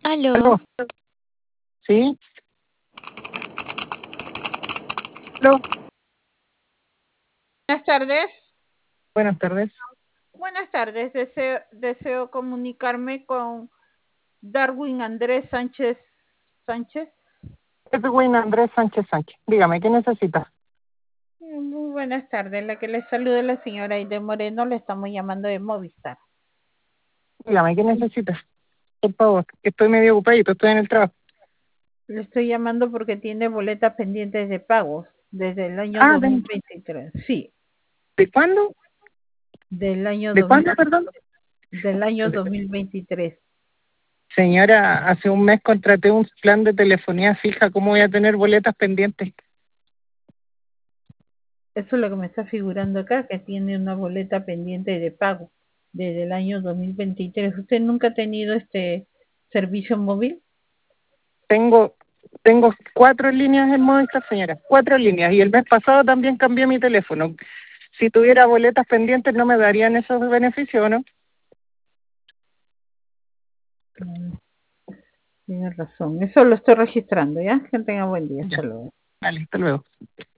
Aló, Aló, ¿sí? Aló, Buenas tardes. buenas tardes. Buenas tardes. Deseo comunicarme con Darwin Andrés Sánchez. Edwin Andrés Sánchez Sánchez. Dígame, ¿qué necesita? Muy buenas tardes. La que le saluda es la señora Aide Moreno. Le estamos llamando de Movistar. Dígame, ¿qué necesita? Por favor, que estoy medio ocupadito, estoy en el trabajo. Le estoy llamando porque tiene boletas pendientes de pagos desde el año Ah, 2023. Sí, ¿de cuándo? del año ¿De cuándo, perdón? del año 2023. Señora, hace un mes contraté un plan de telefonía fija. ¿Cómo voy a tener boletas pendientes? Eso es lo que me está figurando acá, que tiene una boleta pendiente de pago desde el año 2023. ¿Usted nunca ha tenido este servicio móvil? Tengo, tengo 4 líneas en Movistar, señora. 4 líneas. Y el mes pasado también cambié mi teléfono. Si tuviera boletas pendientes, ¿no me darían esos beneficios o no? Mm, Tiene razón. Eso lo estoy registrando, ¿ya? Que tenga buen día. Hasta Ya, luego. vale, hasta luego.